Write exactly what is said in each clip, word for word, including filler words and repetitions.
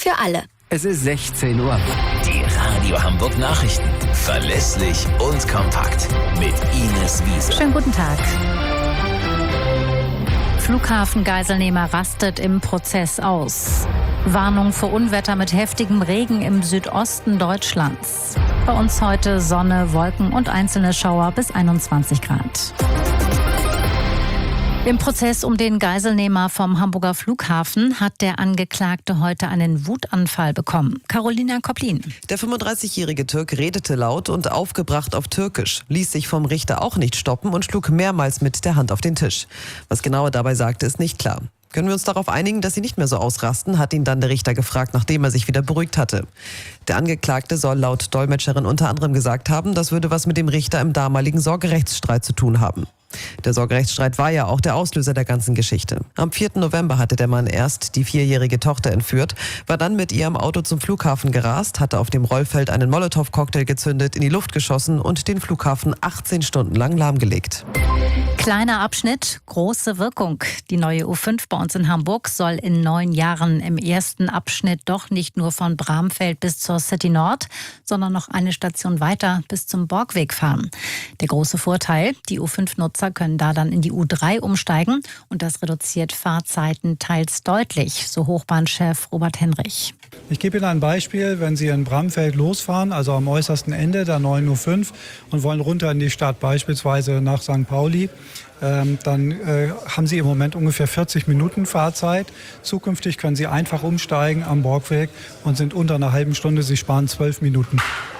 für alle. Es ist sechzehn Uhr. Die Radio Hamburg Nachrichten. Verlässlich und kompakt. Mit Ines Wiese. Schönen guten Tag. Flughafengeiselnehmer rastet im Prozess aus. Warnung vor Unwetter mit heftigem Regen im Südosten Deutschlands. Bei uns heute Sonne, Wolken und einzelne Schauer bis einundzwanzig Grad. Im Prozess um den Geiselnehmer vom Hamburger Flughafen hat der Angeklagte heute einen Wutanfall bekommen. Carolina Koplin. Der fünfunddreißigjährige Türk redete laut und aufgebracht auf Türkisch, ließ sich vom Richter auch nicht stoppen und schlug mehrmals mit der Hand auf den Tisch. Was genau er dabei sagte, ist nicht klar. Können wir uns darauf einigen, dass Sie nicht mehr so ausrasten, hat ihn dann der Richter gefragt, nachdem er sich wieder beruhigt hatte. Der Angeklagte soll laut Dolmetscherin unter anderem gesagt haben, das würde was mit dem Richter im damaligen Sorgerechtsstreit zu tun haben. Der Sorgerechtsstreit war ja auch der Auslöser der ganzen Geschichte. Am vierten November hatte der Mann erst die vierjährige Tochter entführt, war dann mit ihr im Auto zum Flughafen gerast, hatte auf dem Rollfeld einen Molotow-Cocktail gezündet, in die Luft geschossen und den Flughafen achtzehn Stunden lang lahmgelegt. Kleiner Abschnitt, große Wirkung. Die neue U fünf bei uns in Hamburg soll in neun Jahren im ersten Abschnitt doch nicht nur von Bramfeld bis zur City Nord, sondern noch eine Station weiter bis zum Borgweg fahren. Der große Vorteil, die U fünf Nutzer können da dann in die U drei umsteigen und das reduziert Fahrzeiten teils deutlich, so Hochbahnchef Robert Henrich. Ich gebe Ihnen ein Beispiel, wenn Sie in Bramfeld losfahren, also am äußersten Ende der neuen U fünf und wollen runter in die Stadt, beispielsweise nach Sankt Pauli, ähm, dann äh, haben Sie im Moment ungefähr vierzig Minuten Fahrzeit. Zukünftig können Sie einfach umsteigen am Borgweg und sind unter einer halben Stunde, Sie sparen zwölf Minuten.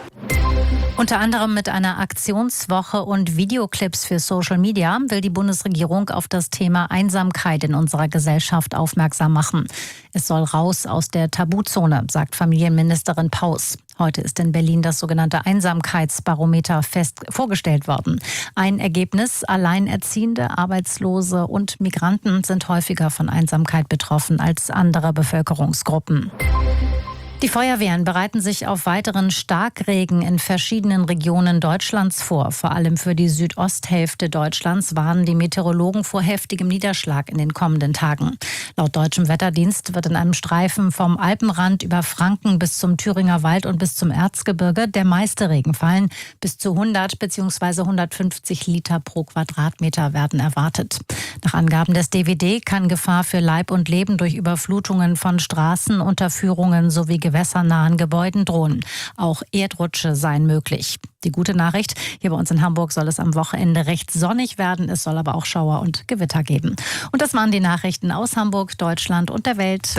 Unter anderem mit einer Aktionswoche und Videoclips für Social Media will die Bundesregierung auf das Thema Einsamkeit in unserer Gesellschaft aufmerksam machen. Es soll raus aus der Tabuzone, sagt Familienministerin Paus. Heute ist in Berlin das sogenannte Einsamkeitsbarometer fest vorgestellt worden. Ein Ergebnis: Alleinerziehende, Arbeitslose und Migranten sind häufiger von Einsamkeit betroffen als andere Bevölkerungsgruppen. Die Feuerwehren bereiten sich auf weiteren Starkregen in verschiedenen Regionen Deutschlands vor. Vor allem für die Südosthälfte Deutschlands warnen die Meteorologen vor heftigem Niederschlag in den kommenden Tagen. Laut deutschem Wetterdienst wird in einem Streifen vom Alpenrand über Franken bis zum Thüringer Wald und bis zum Erzgebirge der meiste Regen fallen. Bis zu hundert bzw. hundertfünfzig Liter pro Quadratmeter werden erwartet. Nach Angaben des D W D kann Gefahr für Leib und Leben durch Überflutungen von Straßen, Unterführungen sowie gewässernahen Gebäuden drohen. Auch Erdrutsche seien möglich. Die gute Nachricht: Hier bei uns in Hamburg soll es am Wochenende recht sonnig werden. Es soll aber auch Schauer und Gewitter geben. Und das waren die Nachrichten aus Hamburg, Deutschland und der Welt.